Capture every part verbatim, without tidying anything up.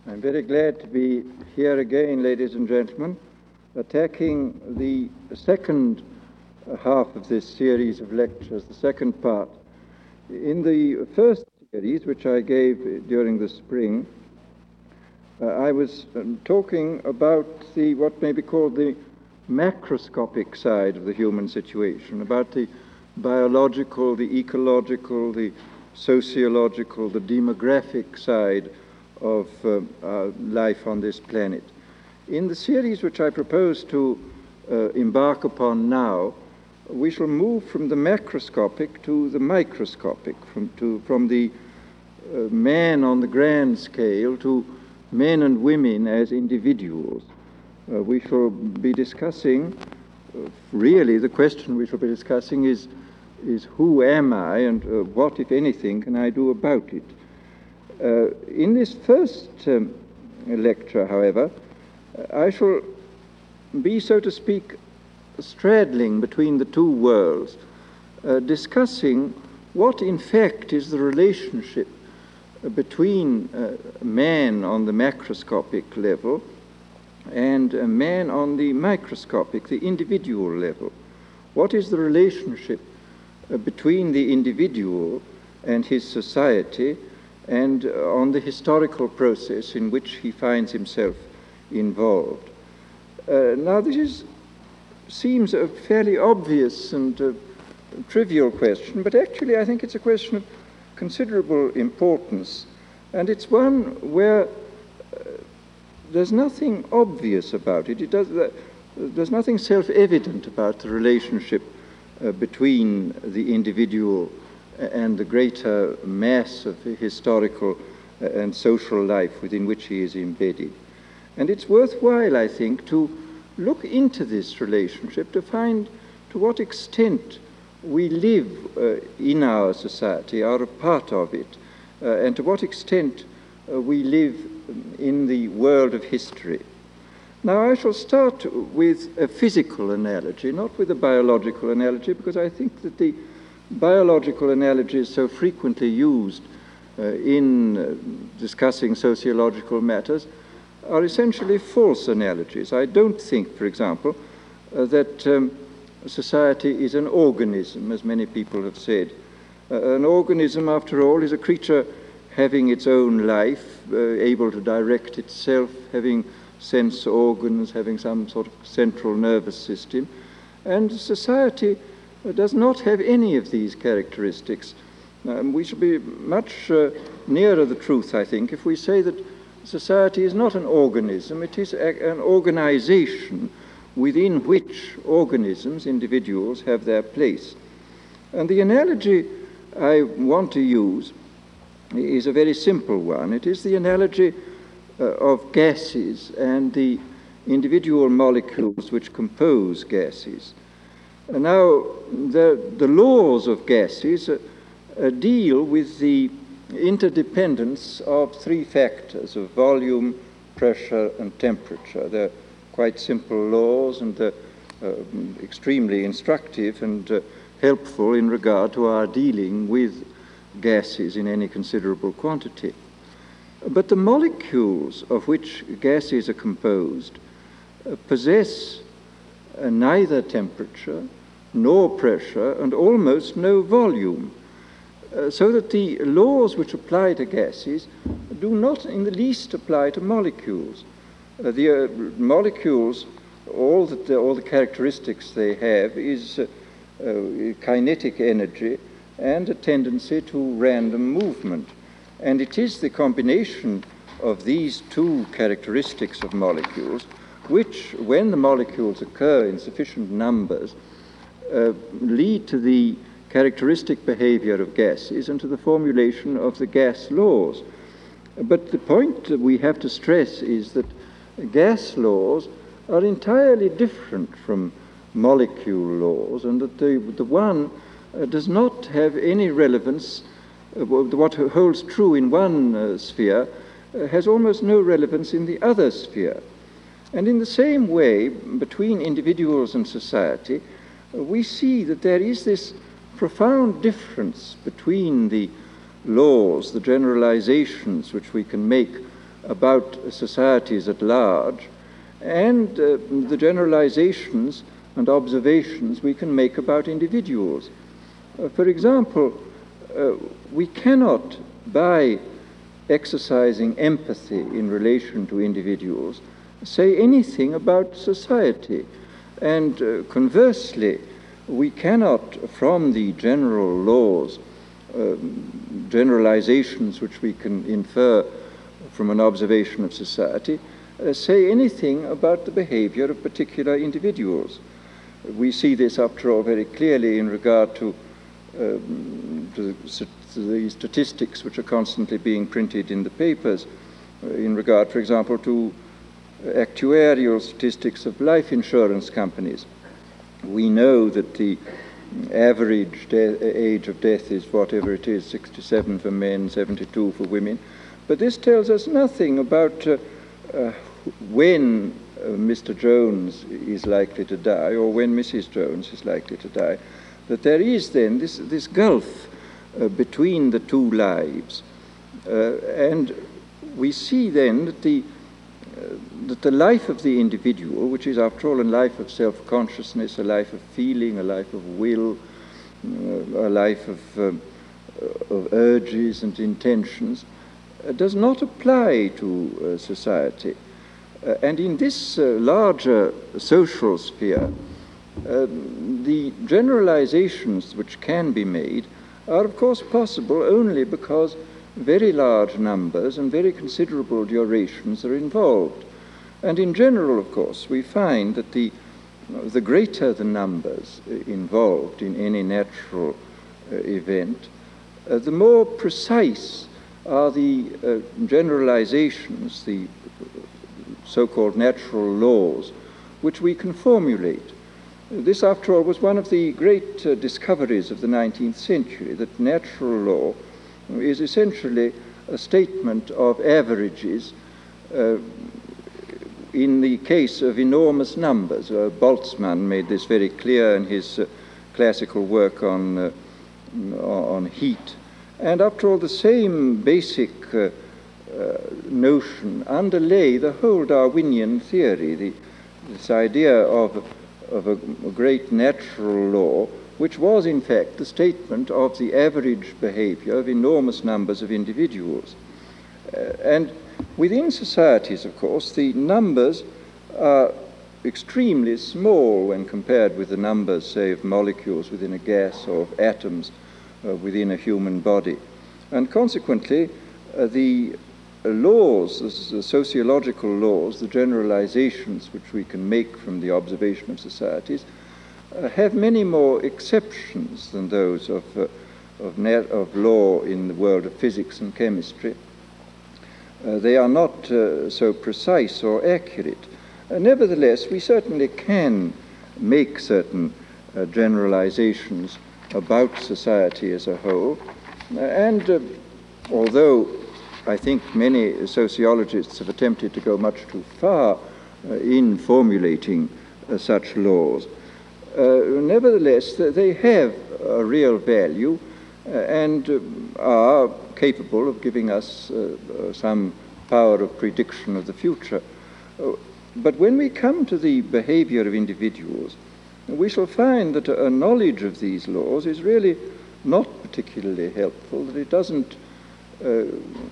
I'm very glad to be here again, ladies and gentlemen, attacking the second half of this series of lectures, the second part. In the first series, which I gave during the spring, uh, I was um, talking about the what may be called the macroscopic side of the human situation, about the biological, the ecological, the sociological, the demographic side of uh, uh, life on this planet. In the series which I propose to uh, embark upon now, we shall move from the macroscopic to the microscopic, from, to, from the uh, man on the grand scale to men and women as individuals. Uh, we shall be discussing, uh, really the question we shall be discussing is, is who am I and uh, what, if anything, can I do about it? Uh, in this first um, lecture, however, I shall be, so to speak, straddling between the two worlds, uh, discussing what in fact is the relationship between uh, man on the macroscopic level and a man on the microscopic, the individual level. What is the relationship uh, between the individual and his society and uh, on the historical process in which he finds himself involved? Uh, now, this is, seems a fairly obvious and uh, trivial question, but actually I think it's a question of considerable importance, and it's one where uh, there's nothing obvious about it. It does, uh, there's nothing self-evident about the relationship uh, between the individual and the greater mass of historical and social life within which he is embedded. And it's worthwhile, I think, to look into this relationship to find to what extent we live uh, in our society, are a part of it, uh, and to what extent uh, we live in the world of history. Now, I shall start with a physical analogy, not with a biological analogy, because I think that the biological analogies so frequently used uh, in uh, discussing sociological matters are essentially false analogies. I don't think, for example, uh, that um, society is an organism, as many people have said. Uh, an organism, after all, is a creature having its own life, uh, able to direct itself, having sense organs, having some sort of central nervous system. And society does not have any of these characteristics. Um, we should be much uh, nearer the truth, I think, if we say that society is not an organism, it is a, an organization within which organisms, individuals, have their place. And the analogy I want to use is a very simple one. It is the analogy uh, of gases and the individual molecules which compose gases. Now, the, the laws of gases uh, uh, deal with the interdependence of three factors of volume, pressure, and temperature. They're quite simple laws, and they're uh, extremely instructive and uh, helpful in regard to our dealing with gases in any considerable quantity. But the molecules of which gases are composed uh, possess uh, neither temperature nor pressure and almost no volume, uh, so that the laws which apply to gases do not in the least apply to molecules. Uh, the uh, molecules, all, that the, all the characteristics they have is uh, uh, kinetic energy and a tendency to random movement. And it is the combination of these two characteristics of molecules which, when the molecules occur in sufficient numbers, uh, lead to the characteristic behavior of gases and to the formulation of the gas laws. But the point that we have to stress is that gas laws are entirely different from molecule laws, and that the, the one uh, does not have any relevance. Uh, what holds true in one uh, sphere uh, has almost no relevance in the other sphere. And in the same way, between individuals and society, uh, we see that there is this profound difference between the laws, the generalizations which we can make about societies at large, and uh, the generalizations and observations we can make about individuals. Uh, for example, uh, we cannot, by exercising empathy in relation to individuals, say anything about society. And uh, conversely, we cannot, from the general laws, uh, generalizations which we can infer from an observation of society, uh, say anything about the behavior of particular individuals. We see this, after all, very clearly in regard to, um, to, the, to the statistics which are constantly being printed in the papers, uh, in regard, for example, to actuarial statistics of life insurance companies. We know that the average age of death is whatever it is, sixty-seven for men, seventy-two for women. But this tells us nothing about uh, uh, when uh, Mister Jones is likely to die or when Missus Jones is likely to die. That there is then this, this gulf uh, between the two lives. Uh, and we see then that the, uh, that the life of the individual, which is after all a life of self-consciousness, a life of feeling, a life of will, uh, a life of, um, of urges and intentions, uh, does not apply to uh, society. Uh, and in this uh, larger social sphere, uh, the generalizations which can be made are of course possible only because very large numbers and very considerable durations are involved. And in general, of course, we find that the, the greater the numbers involved in any natural uh, event, uh, the more precise are the uh, generalizations, the so-called natural laws, which we can formulate. This, after all, was one of the great uh, discoveries of the nineteenth century, that natural law is essentially a statement of averages uh, in the case of enormous numbers. Uh, Boltzmann made this very clear in his uh, classical work on, uh, on heat. And after all, the same basic uh, uh, notion underlay the whole Darwinian theory, the, this idea of, of a, a great natural law, which was in fact the statement of the average behavior of enormous numbers of individuals. Uh, and within societies, of course, the numbers are extremely small when compared with the numbers, say, of molecules within a gas or of atoms uh, within a human body. And consequently, uh, the laws, the sociological laws, the generalizations which we can make from the observation of societies, Uh, have many more exceptions than those of, uh, of, net, of law in the world of physics and chemistry. Uh, they are not uh, so precise or accurate. Uh, nevertheless, we certainly can make certain uh, generalizations about society as a whole. Uh, and uh, although I think many sociologists have attempted to go much too far uh, in formulating uh, such laws, Uh, nevertheless, they have a real value uh, and uh, are capable of giving us uh, uh, some power of prediction of the future. Uh, but when we come to the behavior of individuals, we shall find that a knowledge of these laws is really not particularly helpful, that it doesn't uh,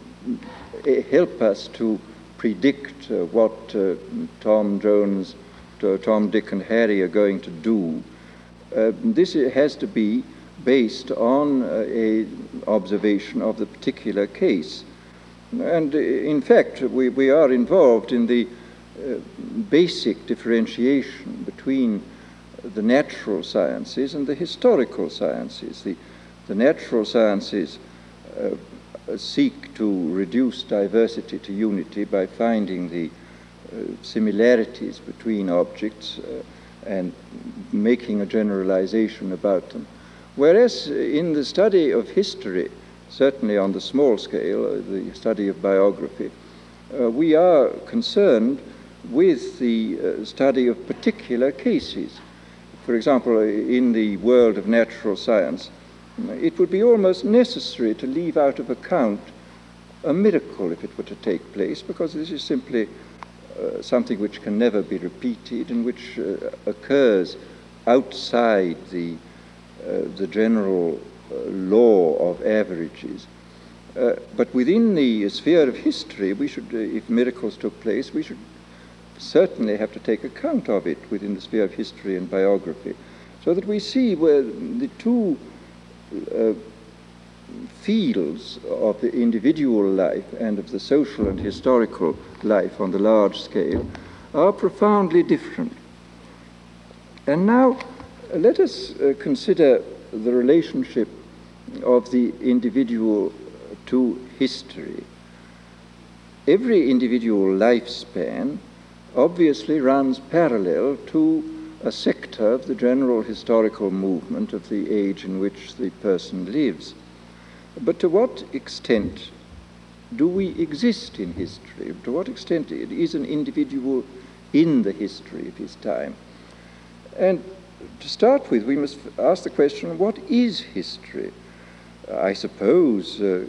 help us to predict uh, what uh, Tom Jones Tom, Dick, and Harry are going to do. Uh, this has to be based on uh, a observation of the particular case. And uh, in fact, we, we are involved in the uh, basic differentiation between the natural sciences and the historical sciences. The, the natural sciences uh, seek to reduce diversity to unity by finding the Uh, similarities between objects uh, and making a generalization about them. Whereas in the study of history, certainly on the small scale, uh, the study of biography, uh, we are concerned with the uh, study of particular cases. For example, in the world of natural science, it would be almost necessary to leave out of account a miracle if it were to take place, because this is simply uh, something which can never be repeated and which uh, occurs outside the, uh, the general uh, law of averages. Uh, but within the sphere of history, we should, uh, if miracles took place, we should certainly have to take account of it within the sphere of history and biography, so that we see where the two uh, fields of the individual life and of the social and historical life on the large scale are profoundly different. And now uh, let us uh, consider the relationship of the individual to history. Every individual lifespan obviously runs parallel to a sector of the general historical movement of the age in which the person lives. But to what extent do we exist in history? To what extent is an individual in the history of his time? And to start with, we must ask the question, what is history? I suppose uh,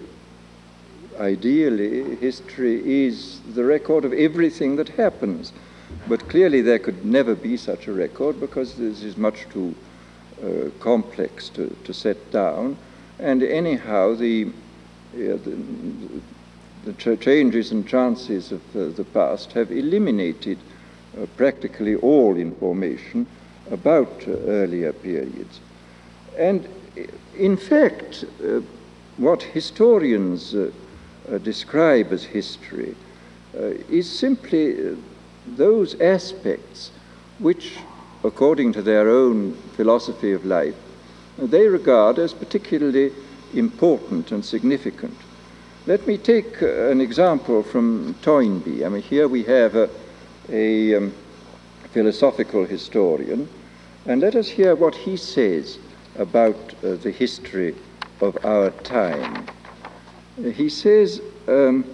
ideally, history is the record of everything that happens. But clearly there could never be such a record, because this is much too uh, complex to, to set down. And anyhow, the, uh, the, the ch- changes and chances of uh, the past have eliminated uh, practically all information about uh, earlier periods. And in fact, uh, what historians uh, Uh, describe as history uh, is simply uh, those aspects which, according to their own philosophy of life, uh, they regard as particularly important and significant. Let me take uh, an example from Toynbee. I mean, here we have a, a um, philosophical historian, and let us hear what he says about uh, the history of our time. He says, um,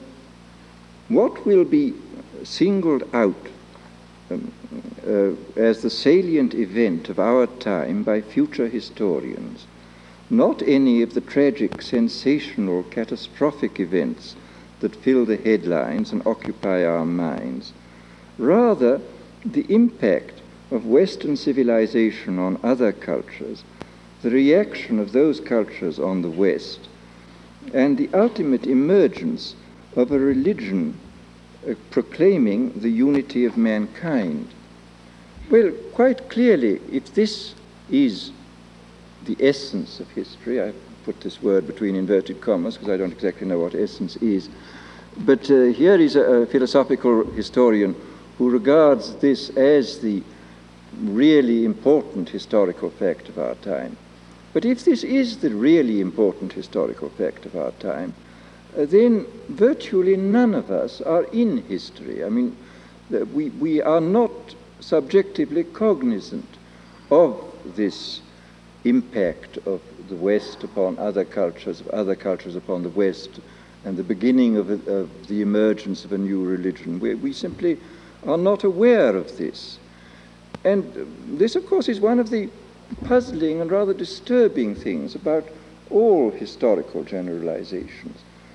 what will be singled out um, uh, as the salient event of our time by future historians, not any of the tragic, sensational, catastrophic events that fill the headlines and occupy our minds, rather the impact of Western civilization on other cultures, the reaction of those cultures on the West, and the ultimate emergence of a religion uh, proclaiming the unity of mankind. Well, quite clearly, if this is the essence of history, I put this word between inverted commas because I don't exactly know what essence is, but uh, here is a, a philosophical historian who regards this as the really important historical fact of our time. But if this is the really important historical fact of our time, uh, then virtually none of us are in history. I mean, the, we, we are not subjectively cognizant of this impact of the West upon other cultures, of other cultures upon the West, and the beginning of, a, of the emergence of a new religion. We, we simply are not aware of this. And this, of course, is one of the puzzling and rather disturbing things about all historical generalizations.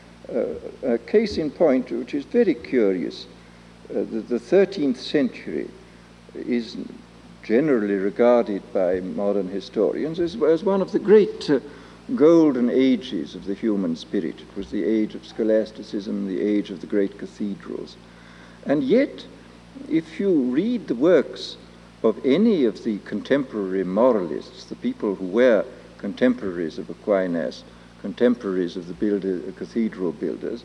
Uh, a case in point which is very curious, uh, the, the thirteenth century is generally regarded by modern historians as, as one of the great uh, golden ages of the human spirit. It was the age of scholasticism, the age of the great cathedrals. And yet, if you read the works of any of the contemporary moralists, the people who were contemporaries of Aquinas, contemporaries of the builder, cathedral builders,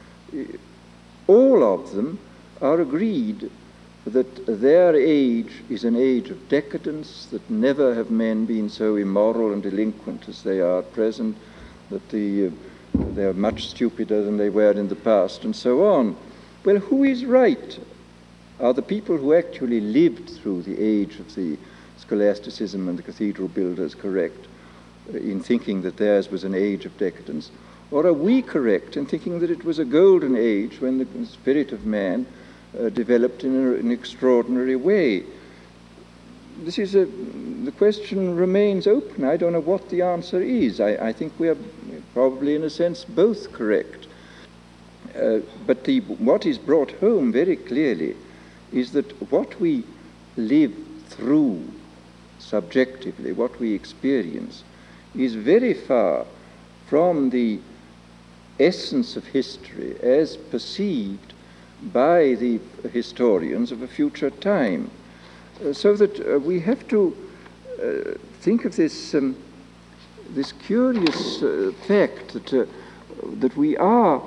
all of them are agreed that their age is an age of decadence, that never have men been so immoral and delinquent as they are at present, that the, uh, they are much stupider than they were in the past, and so on. Well, who is right? Are the people who actually lived through the age of the scholasticism and the cathedral builders correct in thinking that theirs was an age of decadence? Or are we correct in thinking that it was a golden age when the spirit of man uh, developed in a, an extraordinary way? This is a, the question remains open. I don't know what the answer is. I, I think we are probably, in a sense, both correct. Uh, but the, what is brought home very clearly is that what we live through subjectively, what we experience, is very far from the essence of history as perceived by the historians of a future time. Uh, so that uh, we have to uh, think of this, um, this curious uh, fact that, uh, that we are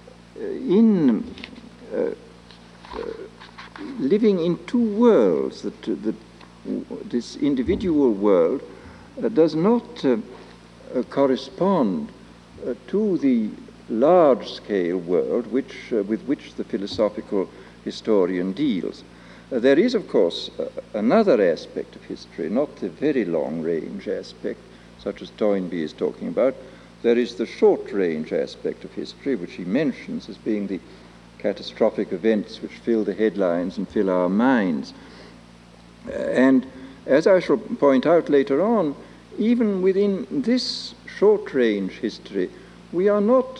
in uh, uh, living in two worlds, that, uh, that this individual world uh, does not uh, uh, correspond uh, to the large-scale world which, uh, with which the philosophical historian deals. Uh, there is, of course, uh, another aspect of history, not the very long-range aspect, such as Toynbee is talking about. There is the short-range aspect of history, which he mentions as being the catastrophic events which fill the headlines and fill our minds. Uh, and as I shall point out later on, even within this short-range history, we are not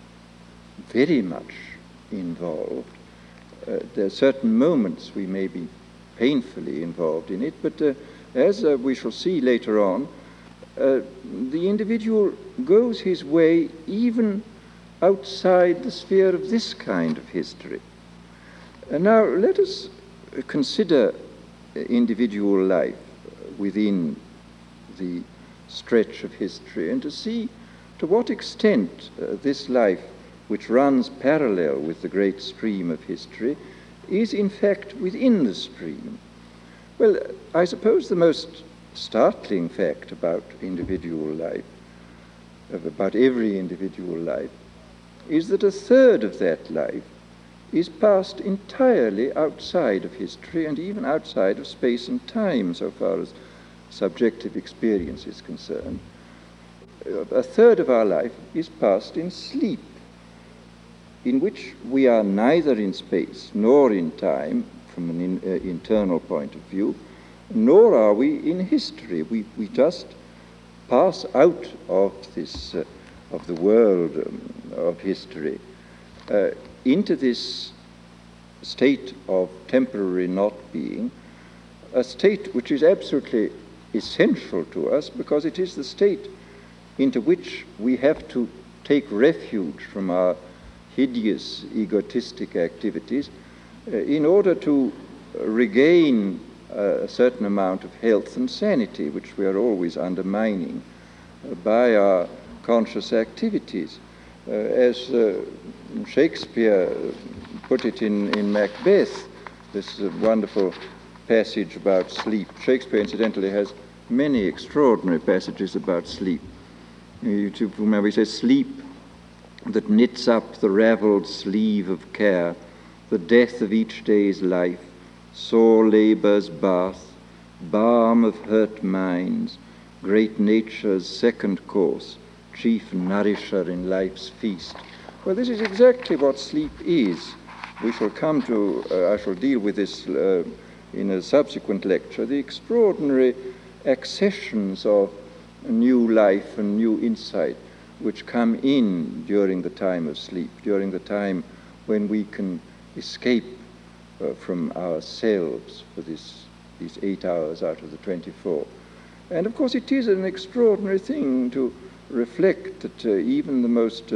very much involved. Uh, there are certain moments we may be painfully involved in it, but uh, as uh, we shall see later on, uh, the individual goes his way even outside the sphere of this kind of history. Uh, now, let us consider individual life within the stretch of history and to see to what extent uh, this life, which runs parallel with the great stream of history, is in fact within the stream. Well, I suppose the most startling fact about individual life, about every individual life, is that a third of that life is passed entirely outside of history and even outside of space and time, so far as subjective experience is concerned. A third of our life is passed in sleep, in which we are neither in space nor in time from an in, uh, internal point of view, nor are we in history. We, we just pass out of this, uh, of the world um, of history uh, into this state of temporary not being, a state which is absolutely essential to us because it is the state into which we have to take refuge from our hideous egotistic activities uh, in order to regain uh, a certain amount of health and sanity, which we are always undermining uh, by our conscious activities. Uh, as uh, Shakespeare put it in, in Macbeth, this uh, wonderful passage about sleep. Shakespeare, incidentally, has many extraordinary passages about sleep. You remember, he says, sleep that knits up the ravelled sleeve of care, the death of each day's life, sore labour's bath, balm of hurt minds, great nature's second course, chief nourisher in life's feast. Well, this is exactly what sleep is. We shall come to, uh, I shall deal with this uh, in a subsequent lecture, the extraordinary accessions of new life and new insight which come in during the time of sleep, during the time when we can escape uh, from ourselves for this, these eight hours out of the twenty-four. And of course it is an extraordinary thing to reflect that uh, even the most uh,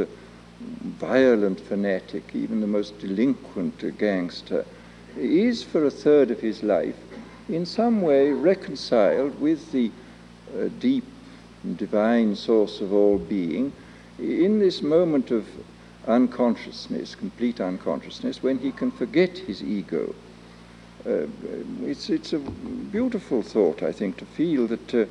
violent fanatic, even the most delinquent uh, gangster, is for a third of his life in some way reconciled with the uh, deep divine source of all being in this moment of unconsciousness, complete unconsciousness, when he can forget his ego. Uh, it's, it's a beautiful thought, I think, to feel that uh,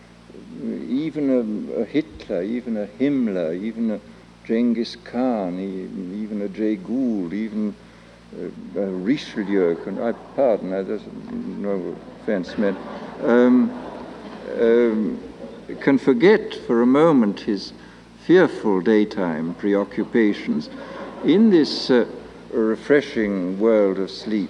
even a, a Hitler, even a Himmler, even a Genghis Khan, even a Jay Gould, even uh, a Richelieu, can, I pardon, I, there's no offense meant, um, um, can forget for a moment his fearful daytime preoccupations in this uh, refreshing world of sleep.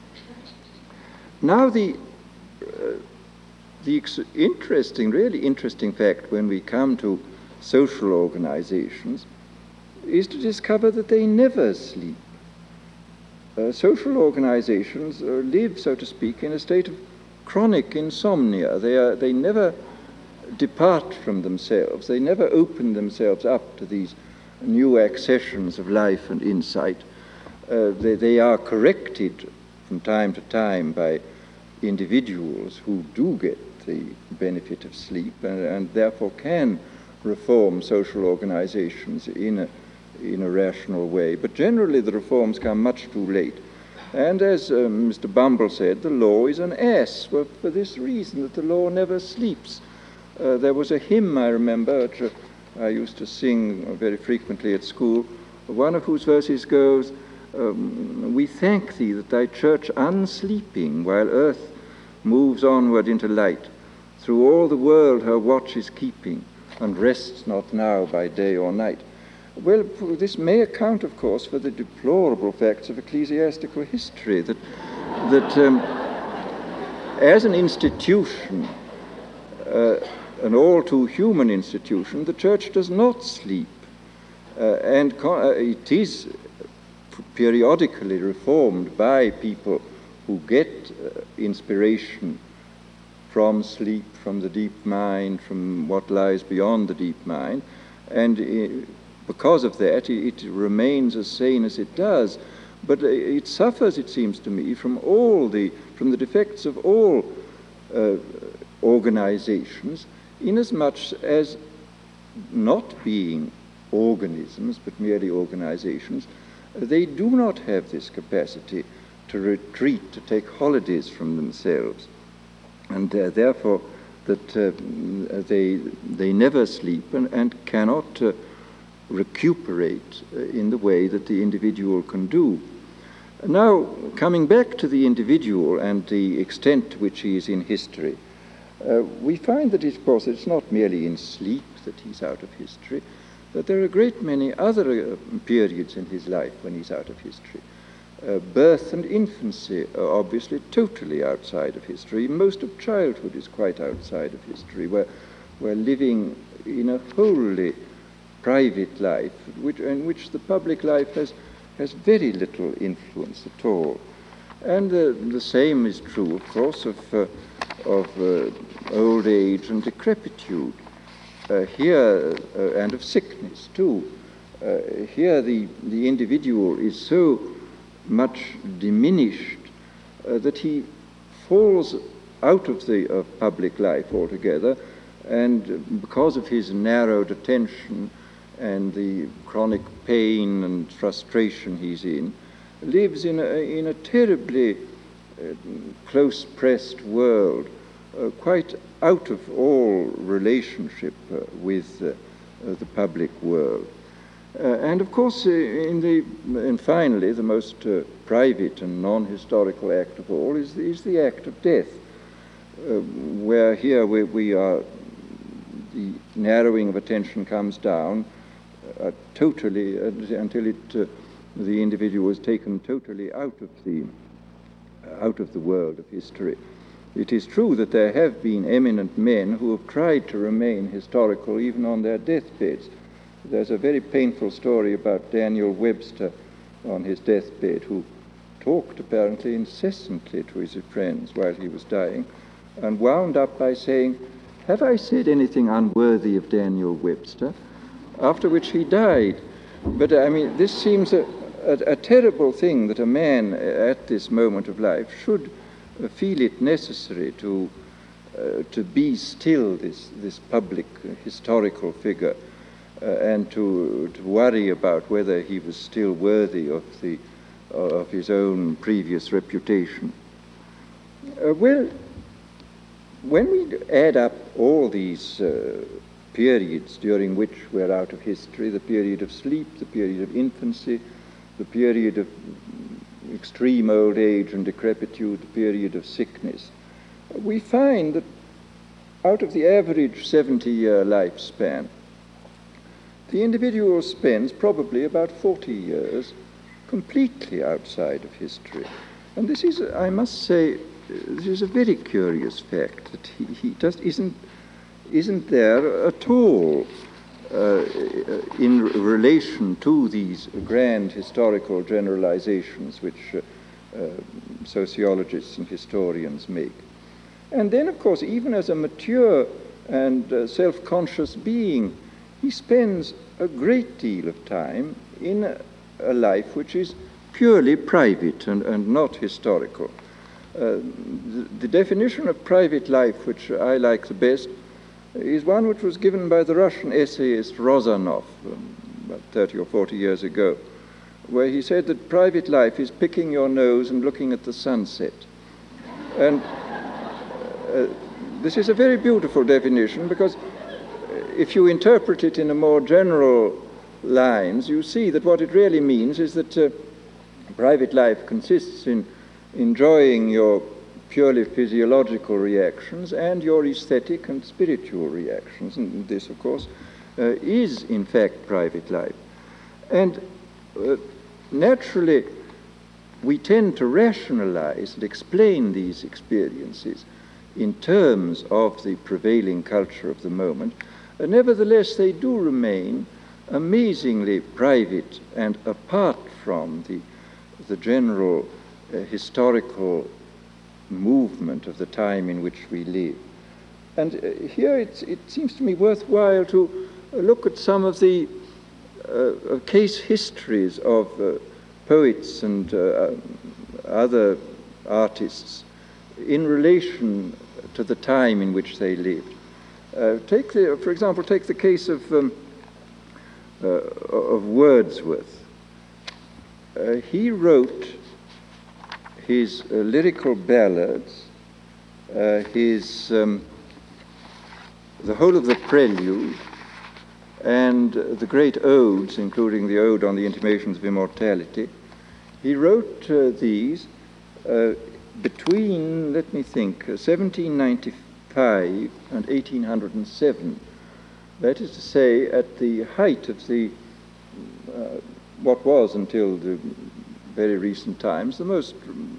Now the, uh, the ex- interesting, really interesting fact when we come to social organizations is to discover that they never sleep. Uh, social organizations uh, live, so to speak, in a state of chronic insomnia. They, are, they never depart from themselves. They never open themselves up to these new accessions of life and insight. Uh, they, they are corrected from time to time by individuals who do get the benefit of sleep and, and therefore can reform social organizations in a, in a rational way. But generally the reforms come much too late. And as uh, Mister Bumble said, the law is an ass for, for this reason, that the law never sleeps. Uh, there was a hymn, I remember, which uh, I used to sing very frequently at school, one of whose verses goes, um, we thank thee that thy church unsleeping, while earth moves onward into light, through all the world her watch is keeping, and rests not now by day or night. Well, this may account, of course, for the deplorable facts of ecclesiastical history, that, that um, as an institution, uh, an all too human institution, the church does not sleep, uh, and co- uh, it is periodically reformed by people who get uh, inspiration from sleep, from the deep mind, from what lies beyond the deep mind, and uh, because of that it, it remains as sane as it does. But uh, it suffers, it seems to me, from all the from the defects of all uh, organizations, inasmuch as, not being organisms but merely organizations, they do not have this capacity to retreat, to take holidays from themselves, and uh, therefore that uh, they they never sleep and, and cannot uh, recuperate uh, in the way that the individual can do. Now, coming back to the individual and the extent to which he is in history, uh, we find that, of course, it's not merely in sleep that he's out of history, that there are a great many other uh, periods in his life when he's out of history. Uh, birth and infancy are obviously totally outside of history. Most of childhood is quite outside of history. We're, we're living in a wholly private life, which, in which the public life has, has very little influence at all. And uh, the same is true, of course, of, uh, of uh, old age and decrepitude. Uh, here, uh, and of sickness too. Uh, here the, the individual is so much diminished uh, that he falls out of the of public life altogether, and because of his narrowed attention and the chronic pain and frustration he's in, lives in a, in a terribly uh, close-pressed world, uh, quite out of all relationship uh, with uh, uh, the public world. Uh, and of course, uh, in the, and finally, the most uh, private and non-historical act of all is, is the act of death, uh, where here we, we are, the narrowing of attention comes down uh, totally uh, until it, uh, the individual is taken totally out of the, out of the world of history. It is true that there have been eminent men who have tried to remain historical even on their deathbeds. There's a very painful story about Daniel Webster on his deathbed, who talked apparently incessantly to his friends while he was dying, and wound up by saying, "Have I said anything unworthy of Daniel Webster?" After which he died. But I mean, this seems a, a, a terrible thing, that a man at this moment of life should feel it necessary to uh, to be still this this public uh, historical figure, uh, and to to worry about whether he was still worthy of the uh, of his own previous reputation. Uh, well, when we add up all these uh, periods during which we're out of history, the period of sleep, the period of infancy, the period of extreme old age and decrepitude, the period of sickness, we find that out of the average seventy-year lifespan, the individual spends probably about forty years completely outside of history. And this is, I must say, this is a very curious fact, that he, he just isn't, isn't there at all. uh, in relation to these grand historical generalizations which uh, uh, sociologists and historians make. And then, of course, even as a mature and uh, self-conscious being, he spends a great deal of time in a, a life which is purely private and, and not historical. Uh, the, the definition of private life, which I like the best, is one which was given by the Russian essayist Rozanov um, about thirty or forty years ago, where he said that private life is picking your nose and looking at the sunset. And uh, this is a very beautiful definition, because if you interpret it in a more general lines, you see that what it really means is that uh, private life consists in enjoying your purely physiological reactions and your aesthetic and spiritual reactions. And this, of course, uh, is in fact private life. And uh, naturally, we tend to rationalize and explain these experiences in terms of the prevailing culture of the moment. Uh, nevertheless, they do remain amazingly private and apart from the, the general uh, historical movement of the time in which we live. And uh, here it's, it seems to me worthwhile to uh, look at some of the uh, case histories of uh, poets and uh, other artists in relation to the time in which they lived. Uh, take the, for example, take the case of, um, uh, of Wordsworth. Uh, he wrote his uh, lyrical ballads, uh, his um, the whole of the prelude, and uh, the great odes, including the ode on the intimations of immortality. He wrote uh, these uh, between, let me think, uh, seventeen ninety-five and eighteen oh seven. That is to say, at the height of the uh, what was until the very recent times the most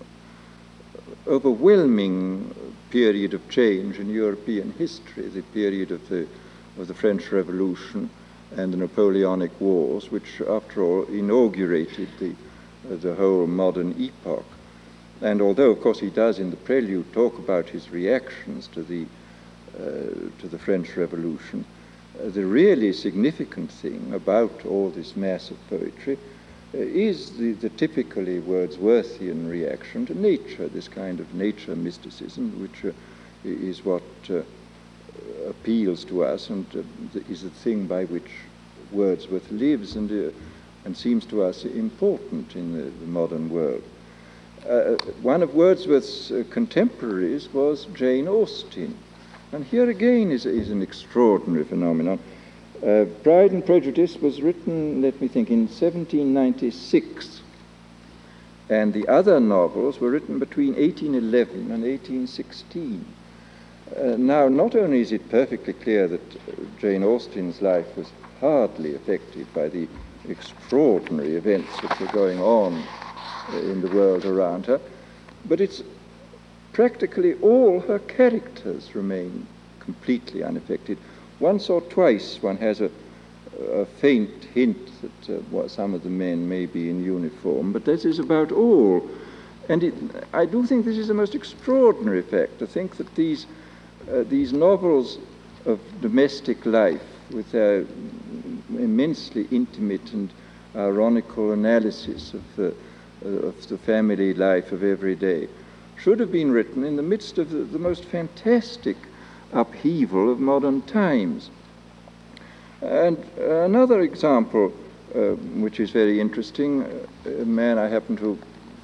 overwhelming period of change in European history, the period of the of the French Revolution and the Napoleonic Wars, which, after all, inaugurated the uh, the whole modern epoch. And although, of course, he does in the prelude talk about his reactions to the uh, to the French Revolution, uh, the really significant thing about all this mass of poetry uh, is the, the typically Wordsworthian reaction to nature, this kind of nature mysticism, which uh, is what uh, appeals to us and uh, is the thing by which Wordsworth lives and, uh, and seems to us important in the, the modern world. Uh, one of Wordsworth's uh, contemporaries was Jane Austen. And here again is, is an extraordinary phenomenon. Uh, Pride and Prejudice was written, let me think, in seventeen ninety-six. And the other novels were written between eighteen eleven and eighteen sixteen. Uh, now, not only is it perfectly clear that uh, Jane Austen's life was hardly affected by the extraordinary events which were going on uh, in the world around her, but it's practically all her characters remain completely unaffected. Once or twice one has a, a faint hint that uh, well, some of the men may be in uniform, but that is about all. And it, I do think this is the most extraordinary fact, to think that these Uh, these novels of domestic life, with their immensely intimate and ironical analysis of the, uh, of the family life of every day, should have been written in the midst of the, the most fantastic upheaval of modern times. And another example, uh, which is very interesting, uh, a man I happen to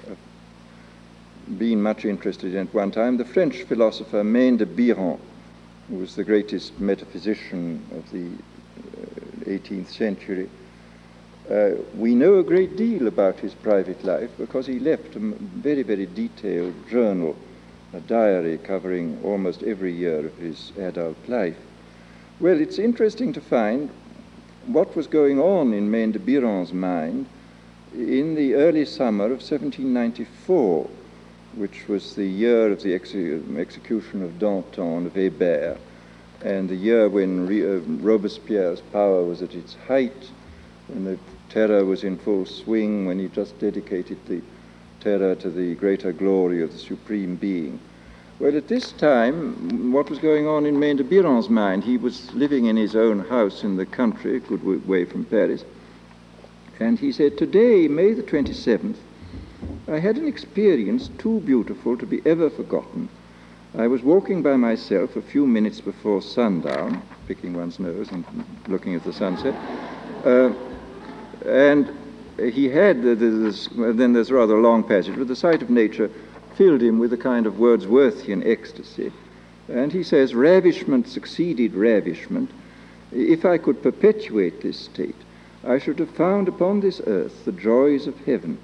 been much interested in at one time, the French philosopher Maine de Biran, who was the greatest metaphysician of the uh, eighteenth century. Uh, we know a great deal about his private life because he left a very, very detailed journal, a diary covering almost every year of his adult life. Well, it's interesting to find what was going on in Maine de Biran's mind in the early summer of seventeen ninety-four, which was the year of the exe- execution of Danton and of Hébert. and the year when Re- uh, Robespierre's power was at its height, when the terror was in full swing, when he just dedicated the terror to the greater glory of the Supreme Being. Well, at this time, what was going on in Maine de Biran's mind? He was living in his own house in the country, a good way from Paris, and he said, "Today, May the twenty-seventh, I had an experience too beautiful to be ever forgotten. I was walking by myself a few minutes before sundown, picking one's nose and looking at the sunset, uh, and he had, uh, this, then there's a rather long passage, but the sight of nature filled him with a kind of Wordsworthian ecstasy. And he says, ravishment succeeded ravishment. If I could perpetuate this state, I should have found upon this earth the joys of heaven."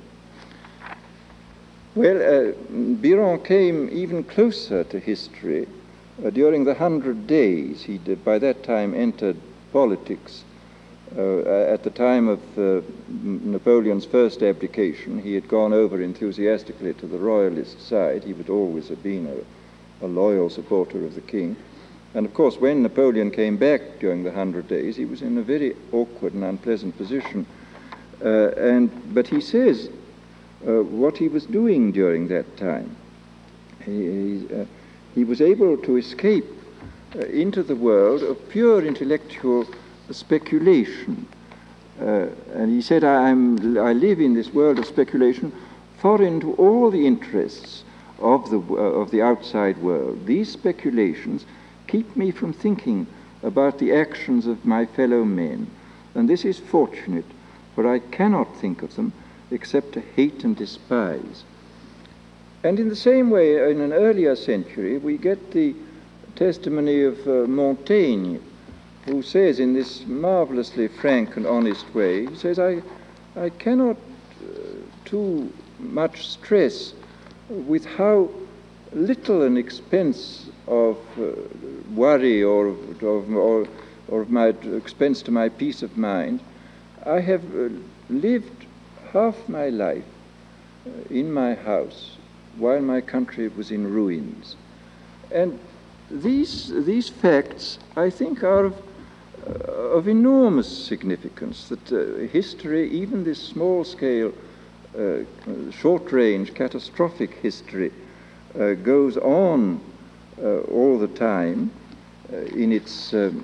Well, uh, Biran came even closer to history uh, during the Hundred Days. He did, by that time entered politics. Uh, at the time of uh, Napoleon's first abdication, he had gone over enthusiastically to the royalist side. He would always have been a, a loyal supporter of the king. And of course, when Napoleon came back during the Hundred Days, he was in a very awkward and unpleasant position. Uh, and but he says uh, what he was doing during that time. He, uh, he was able to escape uh, into the world of pure intellectual speculation. Uh, and he said, I, am, I live in this world of speculation foreign to all the interests of the, uh, of the outside world. These speculations keep me from thinking about the actions of my fellow men. And this is fortunate, for I cannot think of them except to hate and despise. And in the same way, in an earlier century, we get the testimony of uh, Montaigne, who says in this marvelously frank and honest way, he says, I, I cannot uh, too much stress with how little an expense of uh, worry or of, or, or of my expense to my peace of mind, I have uh, lived half my life uh, in my house while my country was in ruins. And these, these facts, I think, are of Uh, of enormous significance, that uh, history, even this small-scale, uh, short-range, catastrophic history, uh, goes on uh, all the time uh, in its um,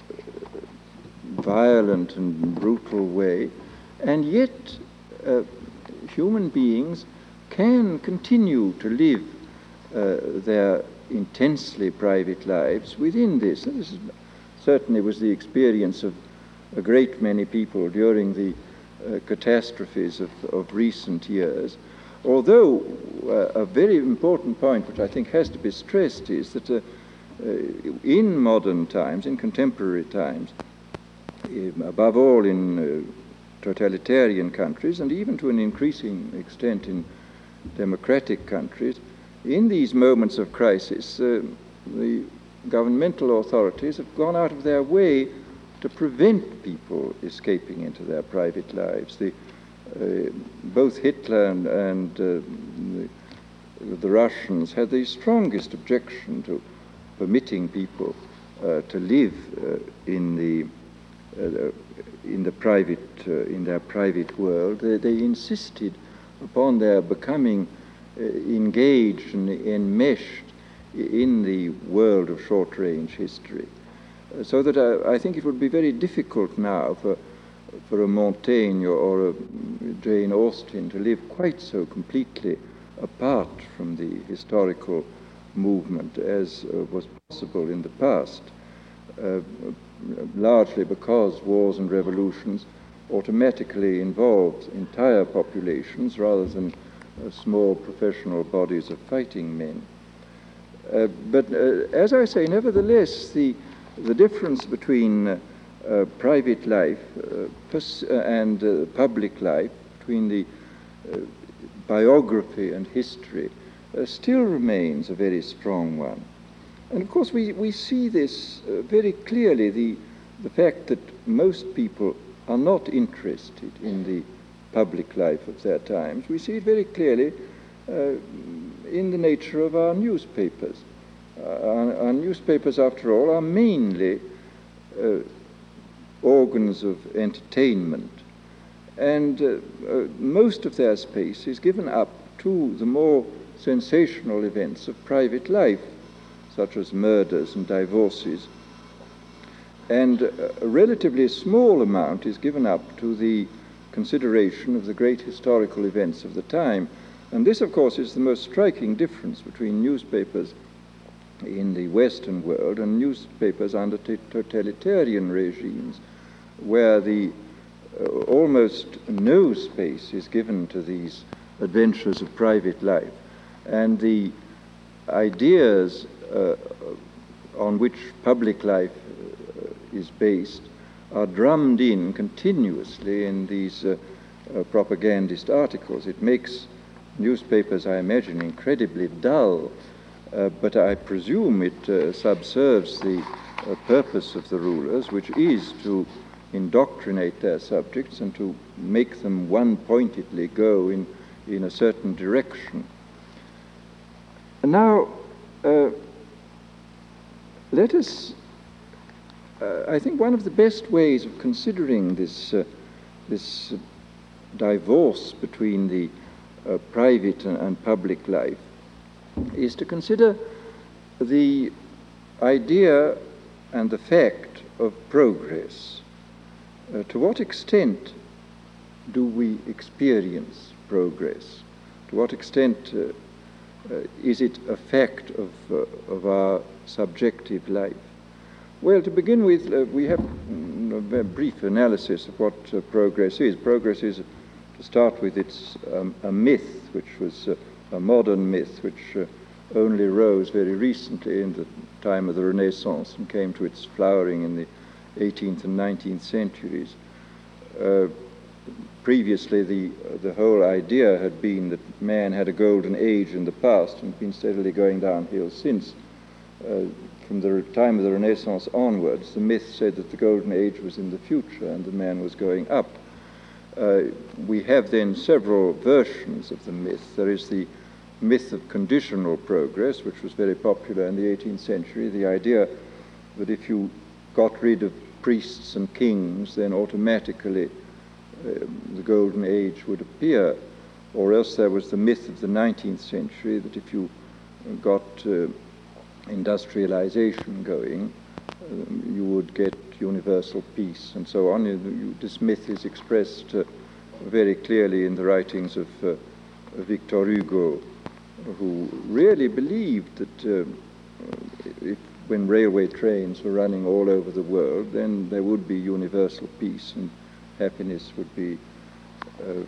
violent and brutal way, and yet uh, human beings can continue to live uh, their intensely private lives within this. And this is certainly was the experience of a great many people during the uh, catastrophes of, of recent years. Although uh, a very important point which I think has to be stressed is that uh, uh, in modern times, in contemporary times, um, above all in uh, totalitarian countries and even to an increasing extent in democratic countries, in these moments of crisis, uh, the governmental authorities have gone out of their way to prevent people escaping into their private lives. The, uh, both Hitler and, and uh, the, the Russians had the strongest objection to permitting people uh, to live uh, in the uh, in the private uh, in their private world. They, they insisted upon their becoming uh, engaged and enmeshed in the world of short-range history. Uh, so that I, I think it would be very difficult now for, for a Montaigne or, or a Jane Austen to live quite so completely apart from the historical movement as uh, was possible in the past, uh, largely because wars and revolutions automatically involved entire populations rather than uh, small professional bodies of fighting men. Uh, but uh, as I say, nevertheless, the, the difference between uh, uh, private life uh, pers- uh, and uh, public life, between the uh, biography and history, uh, still remains a very strong one. And of course, we, we see this uh, very clearly, the, the fact that most people are not interested in the public life of their times. We see it very clearly Uh, in the nature of our newspapers. our, our newspapers, after all, are mainly uh, organs of entertainment, and uh, uh, most of their space is given up to the more sensational events of private life, such as murders and divorces, and a relatively small amount is given up to the consideration of the great historical events of the time. And this, of course, is the most striking difference between newspapers in the Western world and newspapers under totalitarian regimes, where the uh, almost no space is given to these adventures of private life, and the ideas uh, on which public life uh, is based are drummed in continuously in these uh, uh, propagandist articles. It makes newspapers, I imagine, incredibly dull, uh, but I presume it uh, subserves the uh, purpose of the rulers, which is to indoctrinate their subjects and to make them one-pointedly go in, in a certain direction. And now, uh, let us, uh, I think one of the best ways of considering this, uh, this uh, divorce between the uh, private and, and public life is to consider the idea and the fact of progress. Uh, to what extent do we experience progress? To what extent uh, uh, is it a fact of, uh, of our subjective life? Well, to begin with, uh, we have mm, a very brief analysis of what uh, progress is. Progress is, to start with, it's um, a myth, which was uh, a modern myth, which uh, only rose very recently in the time of the Renaissance and came to its flowering in the eighteenth and nineteenth centuries. Uh, previously, the, uh, the whole idea had been that man had a golden age in the past and been steadily going downhill since. Uh, from the time of the Renaissance onwards, the myth said that the golden age was in the future and the man was going up. Uh, we have then several versions of the myth. There is the myth of conditional progress, which was very popular in the eighteenth century, the idea that if you got rid of priests and kings, then automatically uh, the golden age would appear. Or else there was the myth of the nineteenth century that if you got uh, industrialization going, um, you would get universal peace and so on. You, you, this myth is expressed uh, very clearly in the writings of uh, Victor Hugo, who really believed that uh, if when railway trains were running all over the world, then there would be universal peace and happiness would be uh,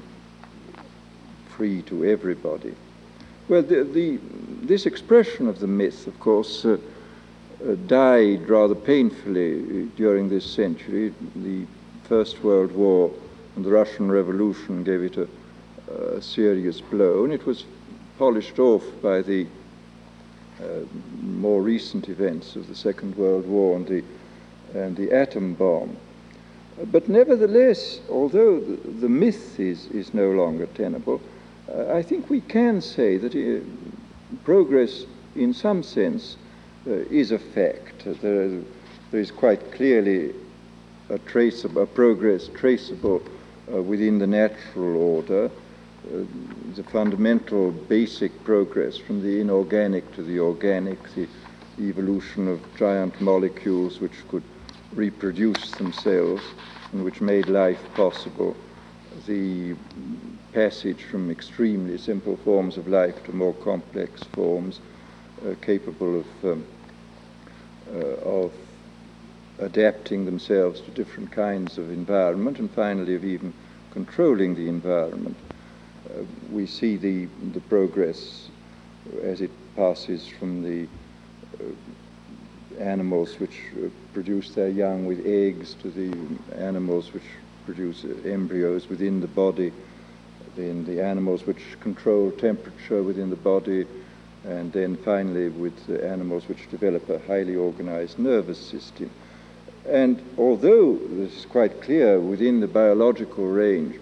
free to everybody. Well, the, the, this expression of the myth, of course, uh, uh, died rather painfully during this century. The First World War and the Russian Revolution gave it a, a serious blow, and it was polished off by the Uh, more recent events of the Second World War and the, and the atom bomb. Uh, but nevertheless, although the, the myth is, is no longer tenable, uh, I think we can say that uh, progress, in some sense, uh, is a fact. Uh, there, is, there is quite clearly a, traceable, a progress traceable uh, within the natural order. Uh, the fundamental basic progress from the inorganic to the organic, the evolution of giant molecules which could reproduce themselves and which made life possible, the passage from extremely simple forms of life to more complex forms uh, capable of, um, uh, of adapting themselves to different kinds of environment, and finally of even controlling the environment. Uh, we see the, the progress as it passes from the uh, animals which uh, produce their young with eggs to the animals which produce uh, embryos within the body, then the animals which control temperature within the body, and then finally with the animals which develop a highly organized nervous system. And although this is quite clear within the biological range,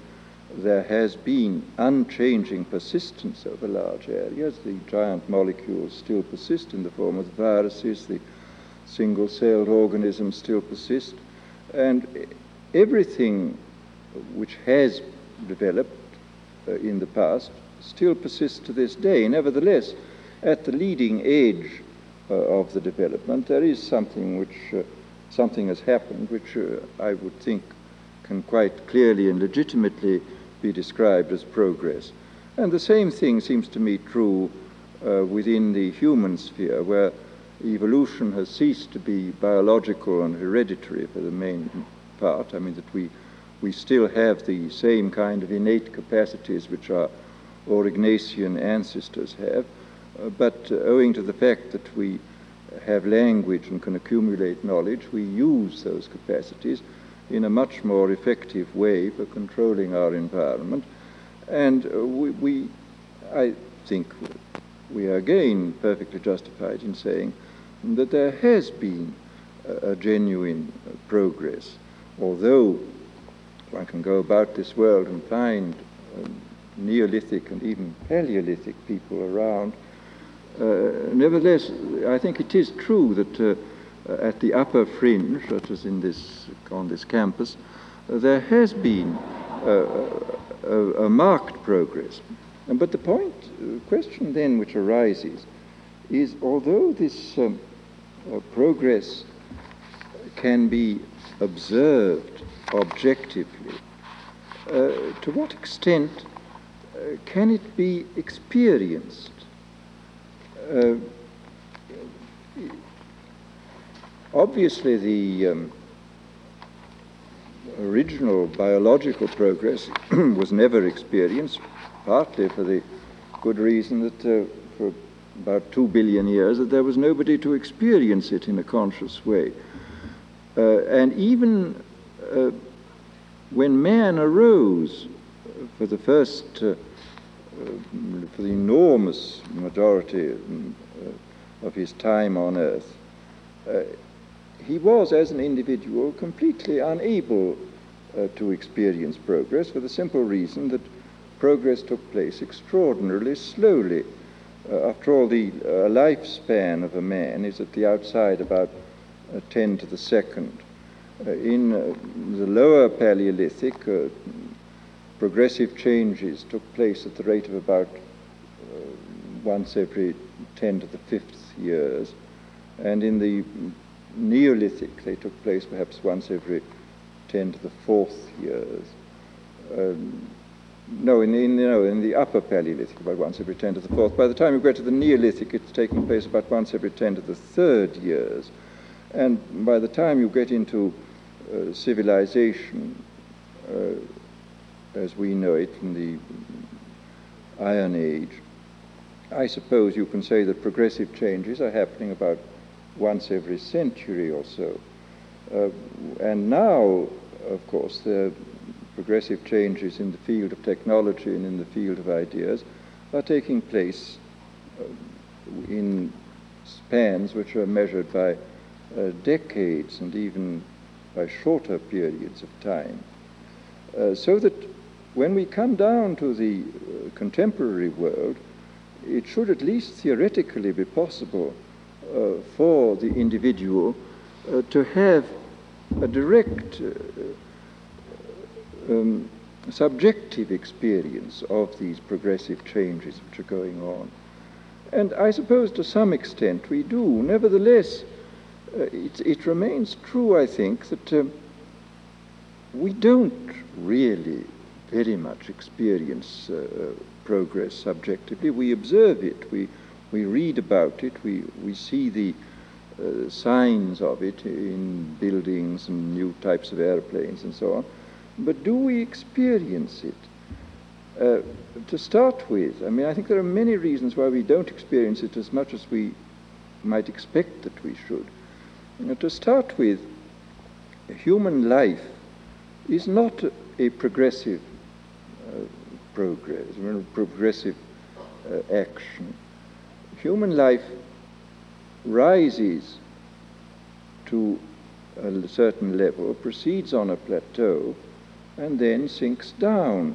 there has been unchanging persistence over large areas. The giant molecules still persist in the form of the viruses, the single-celled organisms still persist, and everything which has developed uh, in the past still persists to this day. Nevertheless, at the leading edge uh, of the development, there is something which uh, something has happened which uh, I would think can quite clearly and legitimately be described as progress. And the same thing seems to me true uh, within the human sphere, where evolution has ceased to be biological and hereditary for the main part. I mean that we we still have the same kind of innate capacities which our Aurignacian ancestors have, uh, but uh, owing to the fact that we have language and can accumulate knowledge, we use those capacities in a much more effective way for controlling our environment. And uh, we, we, I think we are again perfectly justified in saying that there has been a, a genuine uh, progress, although one can go about this world and find um, Neolithic and even Paleolithic people around. Uh, nevertheless, I think it is true that uh, at the upper fringe, such as in this, on this campus, uh, there has been uh, a, a marked progress. And, but the point, uh, question then which arises is, although this um, uh, progress can be observed objectively, uh, to what extent uh, can it be experienced? Uh, obviously, the um, original biological progress was never experienced, partly for the good reason that uh, for about two billion years that there was nobody to experience it in a conscious way. Uh, and even uh, when man arose for the first uh, Uh, for the enormous majority uh, of his time on Earth, uh, he was, as an individual, completely unable uh, to experience progress for the simple reason that progress took place extraordinarily slowly. Uh, after all, the uh, lifespan of a man is at the outside about uh, ten to the second. Uh, in uh, the lower Paleolithic, uh, progressive changes took place at the rate of about uh, once every ten to the fifth years. And in the Neolithic, they took place perhaps once every ten to the fourth years. Um, no, in, in, no, in the upper Paleolithic, about once every ten to the fourth. By the time you get to the Neolithic, it's taking place about once every ten to the third years. And by the time you get into uh, civilization, uh, as we know it from the Iron Age, I suppose you can say that progressive changes are happening about once every century or so. Uh, and now, of course, the progressive changes in the field of technology and in the field of ideas are taking place uh, in spans which are measured by uh, decades and even by shorter periods of time. Uh, so that when we come down to the uh, contemporary world, it should at least theoretically be possible uh, for the individual uh, to have a direct uh, um, subjective experience of these progressive changes which are going on. And I suppose to some extent we do. Nevertheless, uh, it, it remains true, I think, that um, we don't really very much experience uh, progress subjectively. We observe it, we, we read about it, we, we see the uh, signs of it in buildings and new types of airplanes and so on. But do we experience it? Uh, to start with, I mean, I think there are many reasons why we don't experience it as much as we might expect that we should. You know, to start with, human life is not a progressive uh, progress, a progressive uh, action. Human life rises to a certain level, proceeds on a plateau, and then sinks down.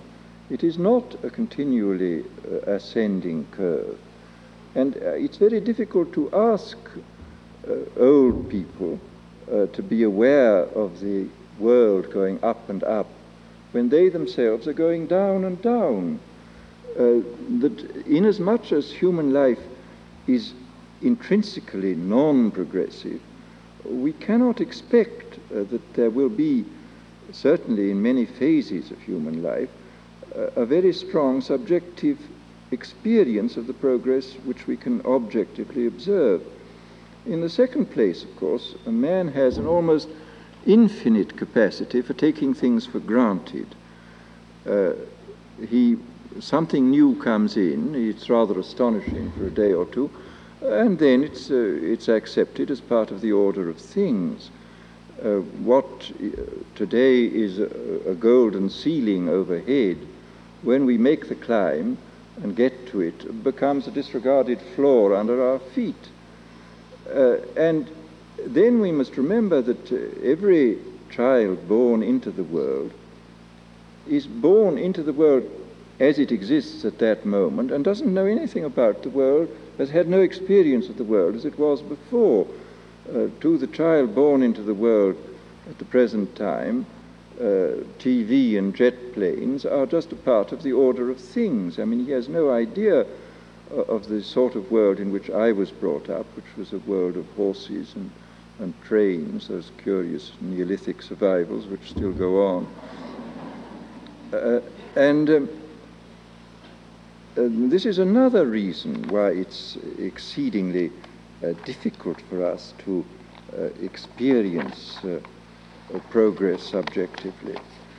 It is not a continually uh, ascending curve. And uh, it's very difficult to ask uh, old people uh, to be aware of the world going up and up when they themselves are going down and down. Uh, that inasmuch as human life is intrinsically non-progressive, we cannot expect uh, that there will be, certainly in many phases of human life, uh, a very strong subjective experience of the progress which we can objectively observe. In the second place, of course, a man has an almost infinite capacity for taking things for granted. Uh, he, something new comes in, it's rather astonishing for a day or two, and then it's, uh, it's accepted as part of the order of things. Uh, what uh, today is a, a golden ceiling overhead, when we make the climb and get to it, becomes a disregarded floor under our feet. Uh, and then we must remember that uh, every child born into the world is born into the world as it exists at that moment and doesn't know anything about the world, has had no experience of the world as it was before. Uh, to the child born into the world at the present time, uh, T V and jet planes are just a part of the order of things. I mean, he has no idea uh, of the sort of world in which I was brought up, which was a world of horses and, and trains, those curious Neolithic survivals which still go on. Uh, and um, uh, this is another reason why it's exceedingly uh, difficult for us to uh, experience uh, uh, progress subjectively.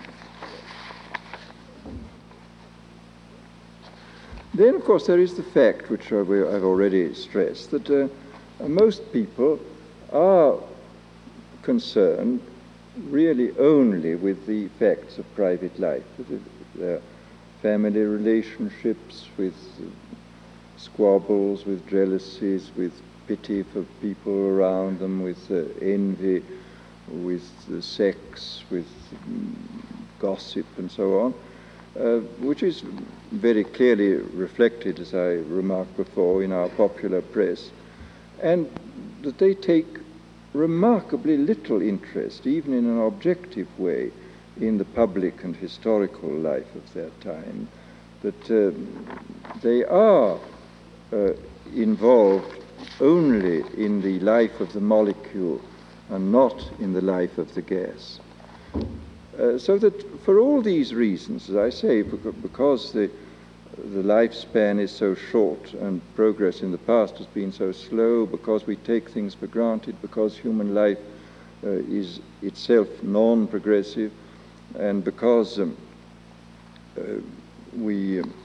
Then, of course, there is the fact, which I've already stressed, that uh, most people are concerned really only with the facts of private life, with their family relationships, with squabbles, with jealousies, with pity for people around them, with uh, envy, with uh, sex, with um, gossip and so on, uh, which is very clearly reflected, as I remarked before, in our popular press, and that they take remarkably little interest, even in an objective way, in the public and historical life of their time, that uh, they are uh, involved only in the life of the molecule and not in the life of the gas. Uh, so that for all these reasons, as I say, because the, the lifespan is so short and progress in the past has been so slow, because we take things for granted, because human life uh, is itself non-progressive, and because um, uh, we um,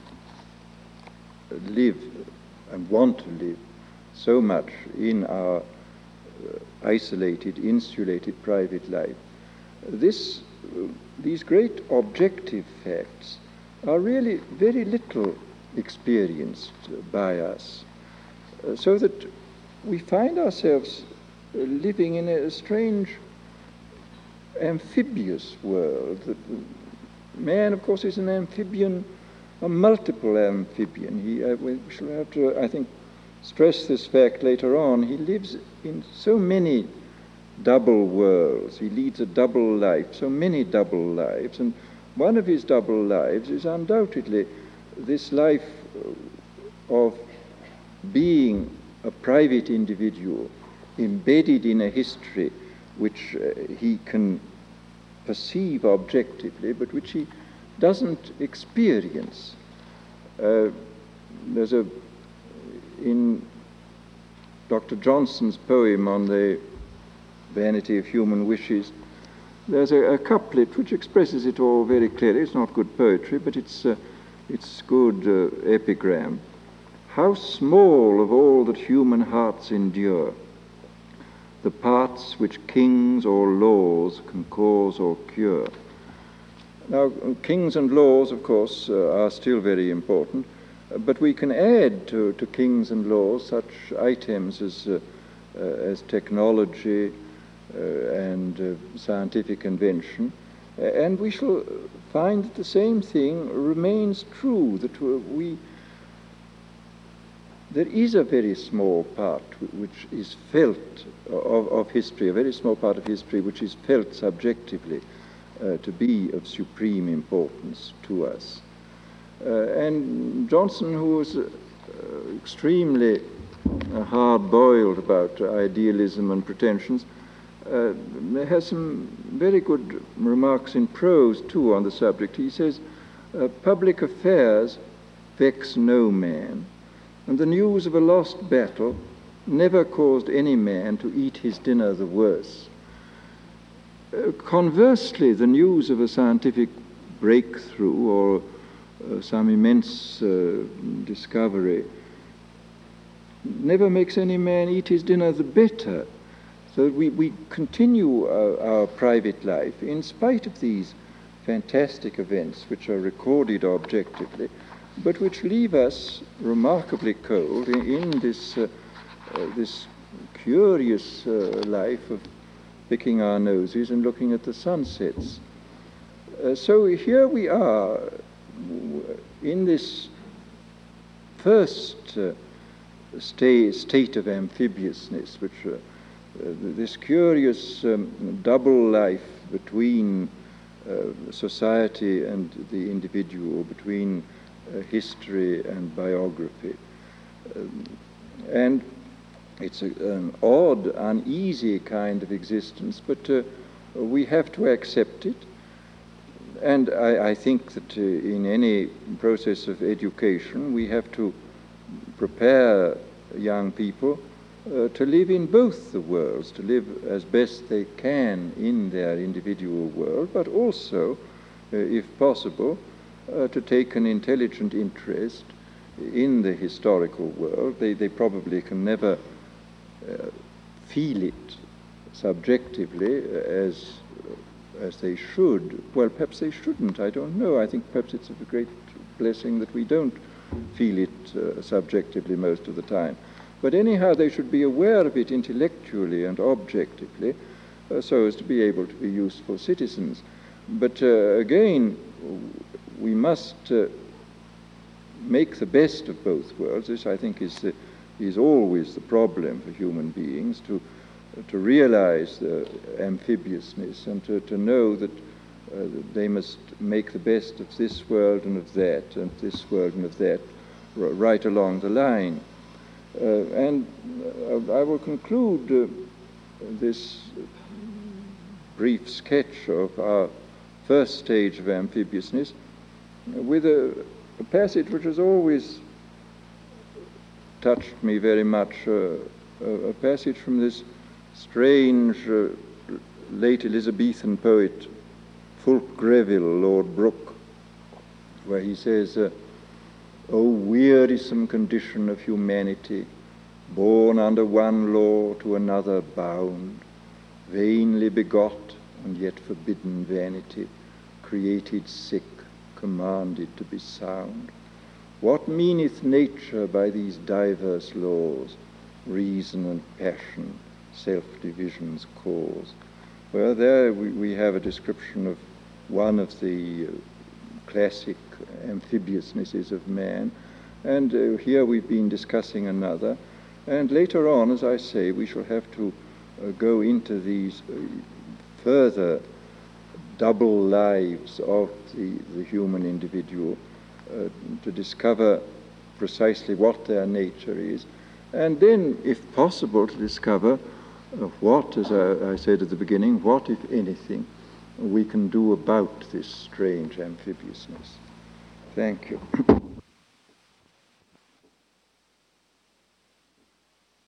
live and want to live so much in our uh, isolated, insulated private life, this, uh, these great objective facts are really very little experienced by us, uh, so that we find ourselves uh, living in a strange amphibious world. That man, of course, is an amphibian, a multiple amphibian. He, uh, we shall have to, I think, stress this fact later on. He lives in so many double worlds. He leads a double life, so many double lives, and one of his double lives is undoubtedly this life of being a private individual embedded in a history which uh, he can perceive objectively, but which he doesn't experience. Uh, there's a, in Doctor Johnson's poem on the vanity of human wishes, there's a, a couplet which expresses it all very clearly. It's not good poetry, but it's, uh, it's good uh, epigram. How small of all that human hearts endure, the parts which kings or laws can cause or cure. Now, kings and laws, of course, uh, are still very important, uh, but we can add to, to kings and laws such items as, uh, uh, as technology uh, and uh, scientific invention, And we shall find that the same thing remains true, that we, there is a very small part which is felt of, of history, a very small part of history which is felt subjectively uh, to be of supreme importance to us. Uh, and Johnson, who was uh, extremely uh, hard-boiled about idealism and pretensions, uh, has some very good remarks in prose, too, on the subject. He says, uh, public affairs vex no man, and the news of a lost battle never caused any man to eat his dinner the worse. Uh, conversely, the news of a scientific breakthrough or uh, some immense uh, discovery never makes any man eat his dinner the better. So we, we continue our, our private life in spite of these fantastic events which are recorded objectively, but which leave us remarkably cold in, in this, uh, uh, this curious uh, life of picking our noses and looking at the sunsets. Uh, so here we are in this first uh, state, state of amphibiousness, which uh, uh, this curious um, double life between uh, society and the individual, between uh, history and biography. Um, and it's a, an odd, uneasy kind of existence, but uh, we have to accept it. And I, I think that uh, in any process of education, we have to prepare young people uh, to live in both the worlds, to live as best they can in their individual world, but also, uh, if possible, uh, to take an intelligent interest in the historical world. They, they probably can never uh, feel it subjectively as as they should. Well, perhaps they shouldn't, I don't know. I think perhaps it's a great blessing that we don't feel it uh, subjectively most of the time. But anyhow, they should be aware of it intellectually and objectively, uh, so as to be able to be useful citizens. But uh, again, we must uh, make the best of both worlds. This, I think, is, the, is always the problem for human beings, to to realize the amphibiousness and to, to know that uh, they must make the best of this world and of that, and this world and of that, r- right along the line. Uh, and uh, I will conclude uh, this brief sketch of our first stage of amphibiousness with a, a passage which has always touched me very much, uh, a, a passage from this strange uh, late Elizabethan poet Fulke Greville, Lord Brooke, where he says, uh, "O wearisome condition of humanity, born under one law to another bound, vainly begot and yet forbidden vanity, created sick, commanded to be sound. What meaneth nature by these diverse laws, reason and passion, self-division's cause?" Well, there we, we have a description of one of the uh, classic amphibiousnesses of man, and uh, here we've been discussing another, and later on, as I say, we shall have to uh, go into these uh, further double lives of the, the human individual uh, to discover precisely what their nature is, and then, if possible, to discover uh, what, as I, I said at the beginning, what, if anything, we can do about this strange amphibiousness. Thank you.